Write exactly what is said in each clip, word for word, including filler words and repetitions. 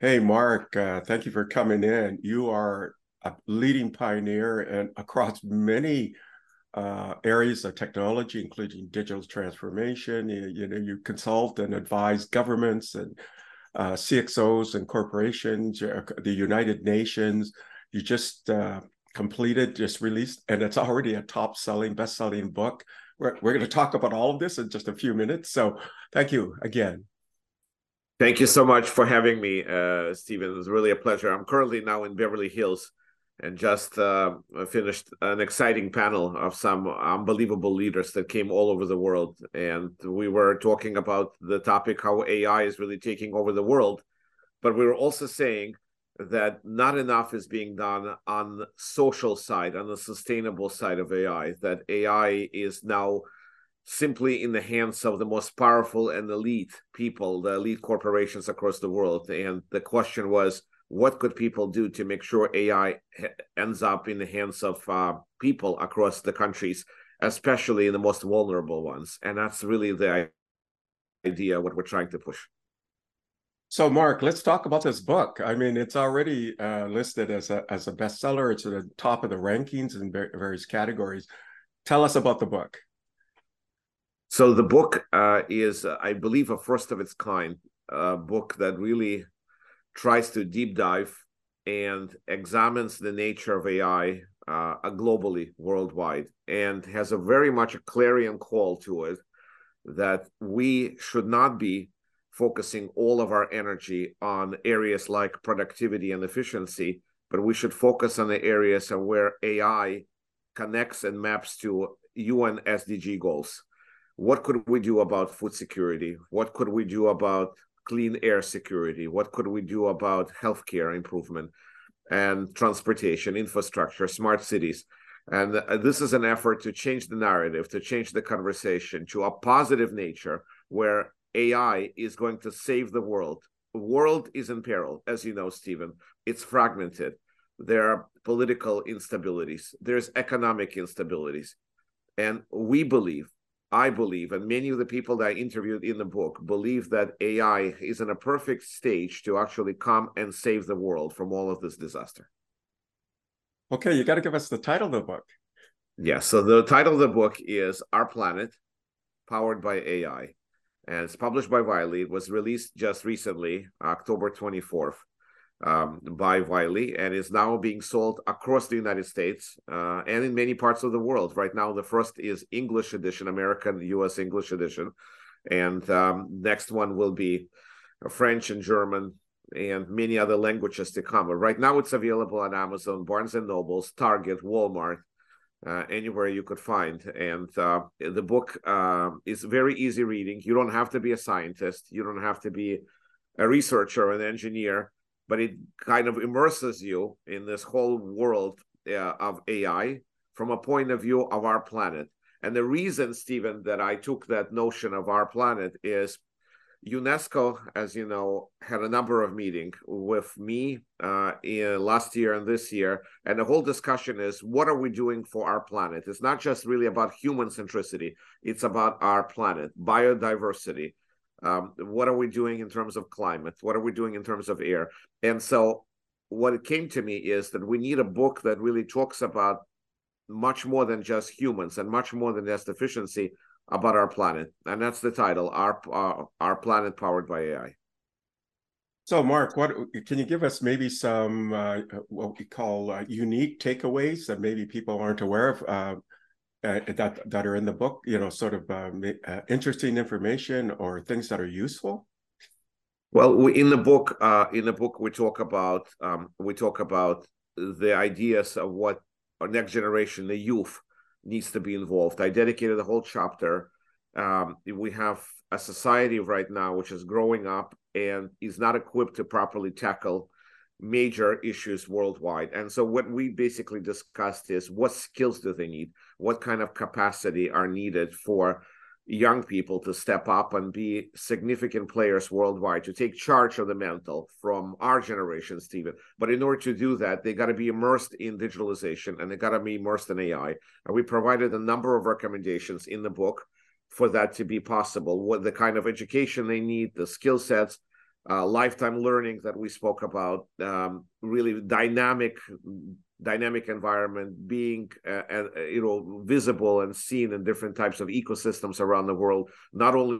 Hey, Mark, uh, thank you for coming in. You are a leading pioneer and across many uh, areas of technology, including digital transformation. You, you know, you consult and advise governments and uh, C X Os and corporations, uh, the United Nations. You just uh, completed, just released, and it's already a top-selling, best-selling book. We're, we're going to talk about all of this in just a few minutes. So thank you again. Thank you so much for having me, uh, Stephen. It was really a pleasure. I'm currently now in Beverly Hills and just uh, finished an exciting panel of some unbelievable leaders that came all over the world. And we were talking about the topic, how A I is really taking over the world. But we were also saying that not enough is being done on the social side, on the sustainable side of A I, that A I is now simply in the hands of the most powerful and elite people, the elite corporations across the world. And the question was, what could people do to make sure A I ends up in the hands of uh, people across the countries, especially in the most vulnerable ones? And that's really the idea, what we're trying to push. So, Mark, let's talk about this book. I mean, it's already uh, listed as a as a bestseller. It's at the top of the rankings in various categories. Tell us about the book. So the book uh, is, uh, I believe, a first of its kind, a book that really tries to deep dive and examines the nature of A I uh, globally, worldwide, and has a very much a clarion call to it that we should not be focusing all of our energy on areas like productivity and efficiency, but we should focus on the areas of where A I connects and maps to U N S D G goals. What could we do about food security? What could we do about clean air security? What could we do about healthcare improvement and transportation, infrastructure, smart cities? And this is an effort to change the narrative, to change the conversation to a positive nature where A I is going to save the world. The world is in peril, as you know, Stephen. It's fragmented. There are political instabilities. There's economic instabilities. And we believe, I believe, and many of the people that I interviewed in the book believe that A I is in a perfect stage to actually come and save the world from all of this disaster. Okay, you got to give us the title of the book. Yeah, so the title of the book is Our Planet, Powered by A I. And it's published by Wiley. It was released just recently, October twenty-fourth. Um, by Wiley, and is now being sold across the United States uh, and in many parts of the world. Right now, the first is English edition, American U S English edition, and um, next one will be French and German and many other languages to come. But right now, it's available on Amazon, Barnes and Nobles, Target, Walmart, uh, anywhere you could find. And uh, the book uh, is very easy reading. You don't have to be a scientist. You don't have to be a researcher or an engineer, but it kind of immerses you in this whole world uh, of A I from a point of view of our planet. And the reason, Stephen, that I took that notion of our planet is UNESCO, as you know, had a number of meetings with me uh, in last year and this year. And the whole discussion is, what are we doing for our planet? It's not just really about human centricity. It's about our planet, biodiversity. Um, what are we doing in terms of climate? What are we doing in terms of air? And so what it came to me is that we need a book that really talks about much more than just humans and much more than just efficiency about our planet. And that's the title, Our, our, our Planet Powered by A I. So, Mark, what can you give us maybe some uh, what we call uh, unique takeaways that maybe people aren't aware of? Uh, Uh, that that are in the book, you know, sort of uh, uh, interesting information or things that are useful? Well, we, in the book, uh, in the book, we talk about um, we talk about the ideas of what our next generation, the youth, needs to be involved. I dedicated a whole chapter. Um, we have a society right now which is growing up and is not equipped to properly tackle major issues worldwide. And so what we basically discussed is what skills do they need? What kind of capacity are needed for young people to step up and be significant players worldwide, to take charge of the mantle from our generation, Stephen. But in order to do that, they got to be immersed in digitalization and they got to be immersed in A I. And we provided a number of recommendations in the book for that to be possible, what the kind of education they need, the skill sets, uh, lifetime learning that we spoke about, um, really dynamic, dynamic environment, being uh, uh, you know visible and seen in different types of ecosystems around the world. Not only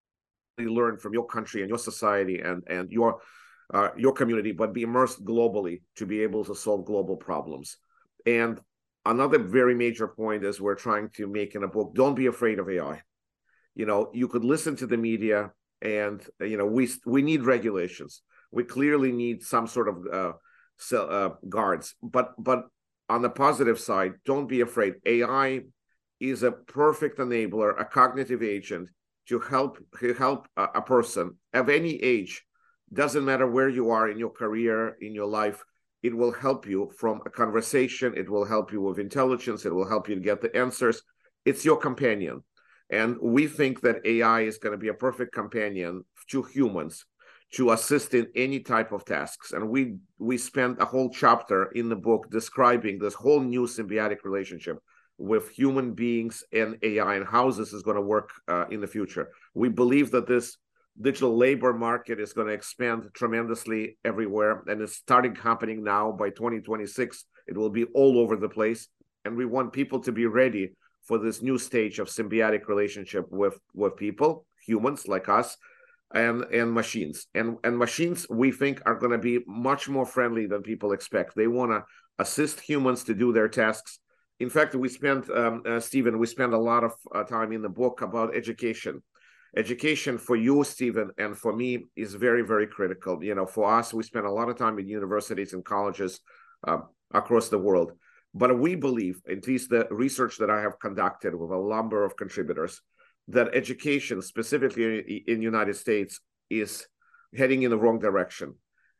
learn from your country and your society and and your uh, your community, but be immersed globally to be able to solve global problems. And another very major point is we're trying to make in a book: don't be afraid of A I. You know, you could listen to the media, and you know we we need regulations. We clearly need some sort of uh, so, uh, guards. But but on the positive side, don't be afraid. A I is a perfect enabler, a cognitive agent to help help a, a person of any age. Doesn't matter where you are in your career, in your life. It will help you from a conversation. It will help you with intelligence. It will help you to get the answers. It's your companion. And we think that A I is going to be a perfect companion to humans to assist in any type of tasks. And we we spent a whole chapter in the book describing this whole new symbiotic relationship with human beings and A I and how this is going to work uh, in the future. We believe that this digital labor market is going to expand tremendously everywhere, and it's starting happening now. By twenty twenty-six, it will be all over the place. And we want people to be ready for this new stage of symbiotic relationship with, with people, humans like us, and, and machines. And, and machines, we think, are going to be much more friendly than people expect. They want to assist humans to do their tasks. In fact, we spent, um, uh, Stephen, we spent a lot of uh, time in the book about education. Education for you, Stephen, and for me is very, very critical. You know, for us, we spend a lot of time in universities and colleges uh, across the world. But we believe, at least the research that I have conducted with a number of contributors, that education, specifically in the United States, is heading in the wrong direction.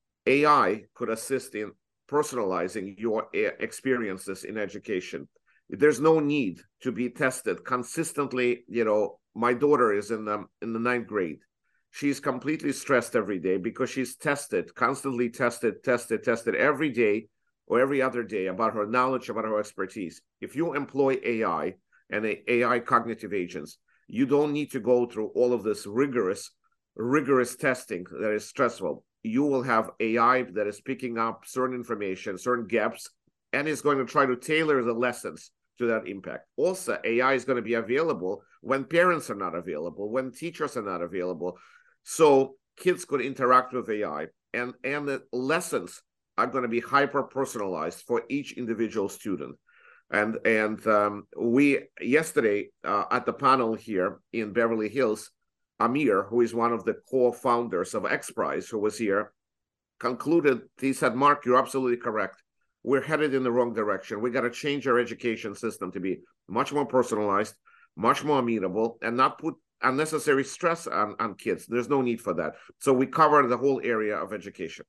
A I could assist in personalizing your experiences in education. There's no need to be tested consistently. You know, my daughter is in the, in the ninth grade. She's completely stressed every day because she's tested, constantly tested, tested, tested every day or every other day about her knowledge, about her expertise. If you employ A I and A I cognitive agents, you don't need to go through all of this rigorous, rigorous testing that is stressful. You will have A I that is picking up certain information, certain gaps, and is going to try to tailor the lessons to that impact. Also, A I is going to be available when parents are not available, when teachers are not available. So kids could interact with A I, and, and the lessons are going to be hyper-personalized for each individual student. And, and um, we, yesterday uh, at the panel here in Beverly Hills, Amir, who is one of the co-founders of XPRIZE, who was here, concluded, he said, Mark, you're absolutely correct. We're headed in the wrong direction. We got to change our education system to be much more personalized, much more amenable, and not put unnecessary stress on, on kids. There's no need for that. So we cover the whole area of education.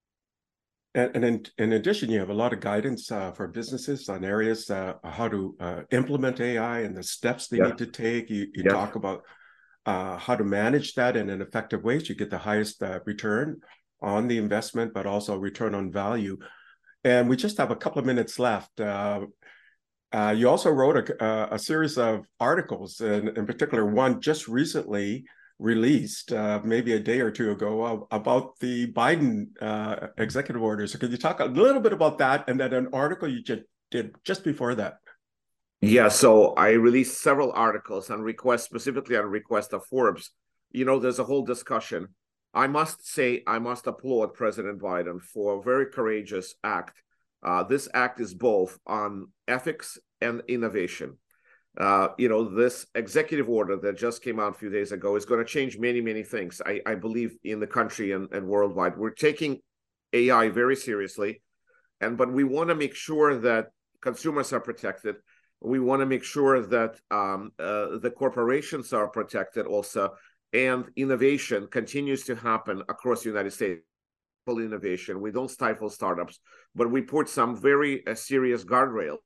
And, and in, in addition, you have a lot of guidance uh, for businesses on areas uh, how to uh, implement A I and the steps they yeah. need to take. You, you yeah. talk about uh, how to manage that in an effective way so you get the highest uh, return on the investment, but also return on value. And we just have a couple of minutes left. Uh, uh, you also wrote a, a series of articles, and in particular one just recently released, uh, maybe a day or two ago, uh, about the Biden uh, executive order. So could you talk a little bit about that, and then an article you just did just before that? Yeah, so I released several articles on request, specifically on request of Forbes. You know, there's a whole discussion. I must say, I must applaud President Biden for a very courageous act. Uh, this act is both on ethics and innovation. Uh, you know, this executive order that just came out a few days ago is going to change many, many things, I, I believe, in the country and, and worldwide. We're taking A I very seriously, and but we want to make sure that consumers are protected. We want to make sure that um, uh, the corporations are protected also, and innovation continues to happen across the United States. Innovation. We don't stifle startups, but we put some very uh, serious guardrails.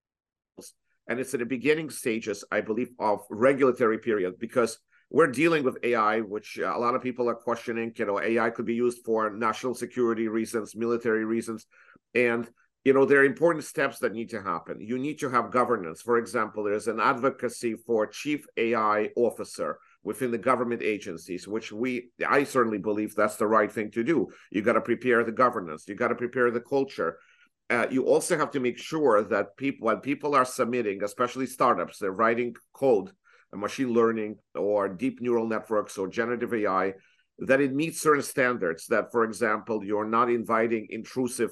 And it's at the beginning stages, I believe, of regulatory period, because we're dealing with A I, which a lot of people are questioning. You know, A I could be used for national security reasons, military reasons. And, you know, there are important steps that need to happen. You need to have governance. For example, there's an advocacy for chief A I officer within the government agencies, which we, I certainly believe that's the right thing to do. You got to prepare the governance, you got to prepare the culture. Uh, you also have to make sure that people, when people are submitting, especially startups, they're writing code, machine learning or deep neural networks or generative A I, that it meets certain standards. That, for example, you're not inviting intrusive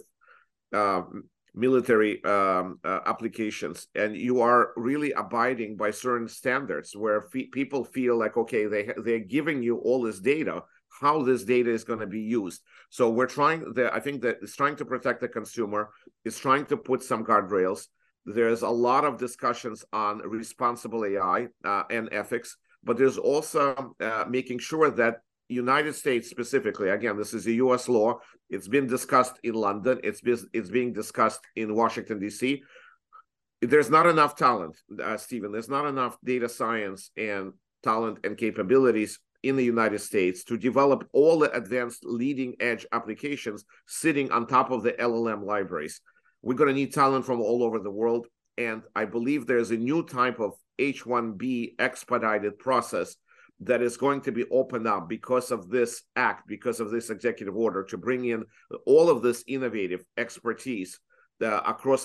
uh, military um, uh, applications, and you are really abiding by certain standards where fe people feel like, okay, they they're giving you all this data, how this data is going to be used. So we're trying, the, I think that it's trying to protect the consumer, it's trying to put some guardrails. There's a lot of discussions on responsible A I uh, and ethics, but there's also uh, making sure that United States specifically, again, this is a U S law. It's been discussed in London. It's been, it's being discussed in Washington, D C. There's not enough talent, uh, Stephen. There's not enough data science and talent and capabilities in the United States to develop all the advanced leading edge applications sitting on top of the L L M libraries. We're going to need talent from all over the world. And I believe there's a new type of H one B expedited process that is going to be opened up because of this act, because of this executive order, to bring in all of this innovative expertise uh, across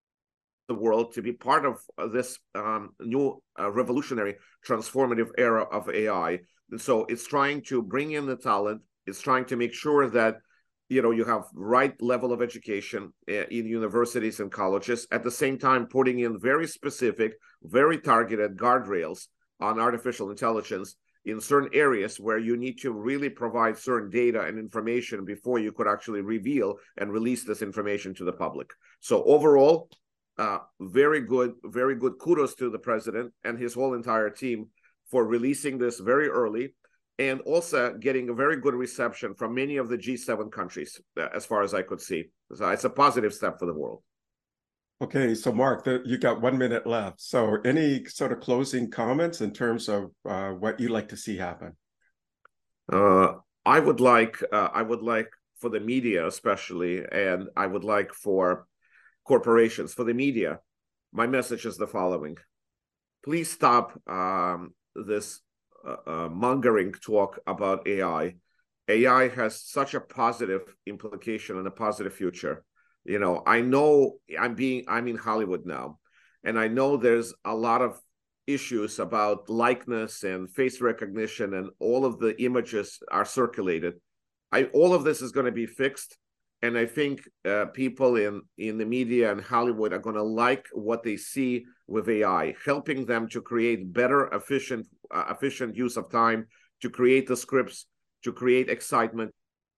the world to be part of this um, new uh, revolutionary transformative era of A I. And so it's trying to bring in the talent. It's trying to make sure that, you know, you have right level of education in universities and colleges, at the same time putting in very specific, very targeted guardrails on artificial intelligence in certain areas where you need to really provide certain data and information before you could actually reveal and release this information to the public. So overall, uh, very good, very good kudos to the president and his whole entire team for releasing this very early, and also getting a very good reception from many of the G seven countries, as far as I could see. So it's a positive step for the world. Okay, so Mark, the, you got one minute left. So any sort of closing comments in terms of uh, what you'd like to see happen? Uh, I would like, uh, I would like for the media especially, and I would like for corporations, for the media, my message is the following. Please stop um, this uh, uh, mongering talk about A I. A I has such a positive implication and a positive future. You know, I know I'm being, I'm in Hollywood now, and I know there's a lot of issues about likeness and face recognition, and all of the images are circulated. I, all of this is going to be fixed. And I think uh, people in, in the media and Hollywood are going to like what they see with A I, helping them to create better, efficient, uh, efficient use of time, to create the scripts, to create excitement.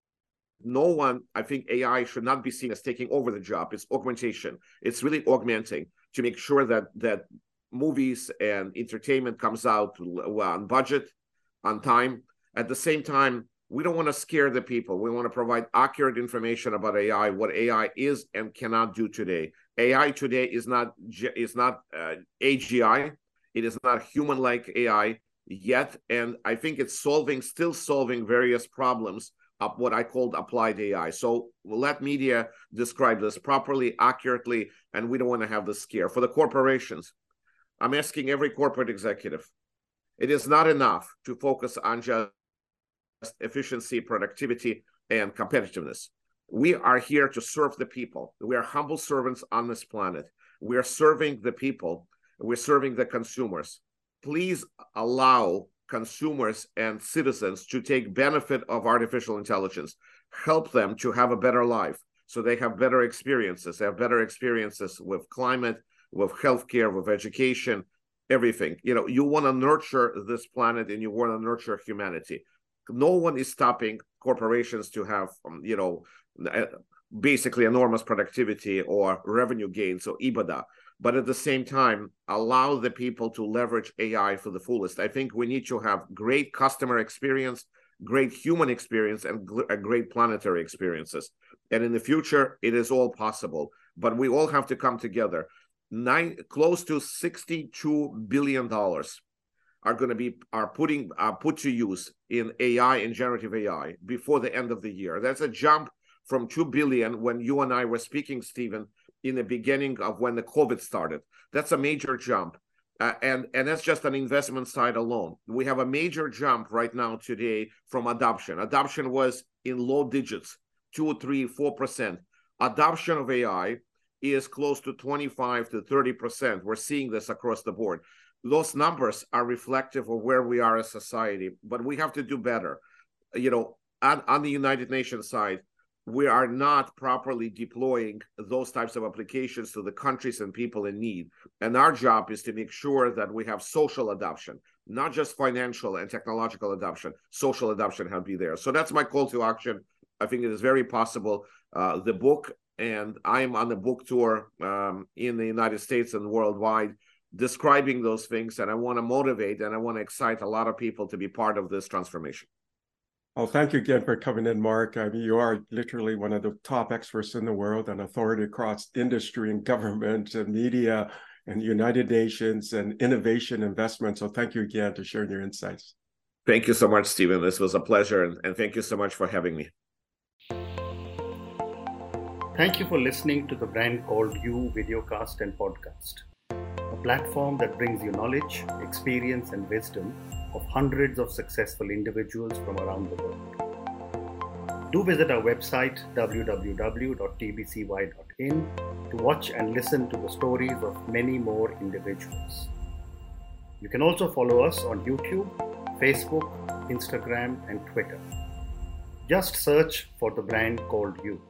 No one, I think A I should not be seen as taking over the job. It's augmentation. It's really augmenting to make sure that that movies and entertainment comes out on budget, on time. At the same time, we don't want to scare the people. We want to provide accurate information about A I, what A I is and cannot do today. A I today is not is not uh, A G I. It is not human-like A I yet, and I think it's solving, still solving various problems of what I called applied A I. So we'll let media describe this properly, accurately, and we don't want to have this scare. For the corporations, I'm asking every corporate executive, it is not enough to focus on just efficiency, productivity, and competitiveness. We are here to serve the people. We are humble servants on this planet. We are serving the people. We're serving the consumers. Please allow consumers and citizens to take benefit of artificial intelligence. Help them to have a better life so they have better experiences. They have better experiences with climate, with healthcare, with education, everything. You know, you want to nurture this planet and you want to nurture humanity. No one is stopping corporations to have, um, you know, basically enormous productivity or revenue gains or EBITDA. But at the same time, allow the people to leverage A I for the fullest. I think we need to have great customer experience, great human experience, and great planetary experiences. And in the future, it is all possible. But we all have to come together. Nine, close to sixty-two billion dollars are going to be are putting are put to use in A I and generative A I before the end of the year. That's a jump from two billion dollars when you and I were speaking, Stephen, in the beginning of when the COVID started. That's a major jump. Uh, and, and that's just an investment side alone. We have a major jump right now today from adoption. Adoption was in low digits, two, three, four percent. Adoption of A I is close to twenty-five to thirty percent. We're seeing this across the board. Those numbers are reflective of where we are as a society, but we have to do better. You know, on, on the United Nations side, we are not properly deploying those types of applications to the countries and people in need. And our job is to make sure that we have social adoption, not just financial and technological adoption. Social adoption has to be there. So that's my call to action. I think it is very possible. Uh, the book, and I'm on a book tour um, in the United States and worldwide, describing those things. And I want to motivate and I want to excite a lot of people to be part of this transformation. Oh, thank you again for coming in, Mark. I mean, you are literally one of the top experts in the world and authority across industry and government and media and United Nations and innovation investment. So thank you again for sharing your insights. Thank you so much, Stephen. This was a pleasure. And, and thank you so much for having me. Thank you for listening to the Brand Called You videocast and podcast, a platform that brings you knowledge, experience, and wisdom of hundreds of successful individuals from around the world. Do visit our website w w w dot t b c y dot in to watch and listen to the stories of many more individuals. You can also follow us on YouTube, Facebook, Instagram, and Twitter. Just search for the Brand Called You.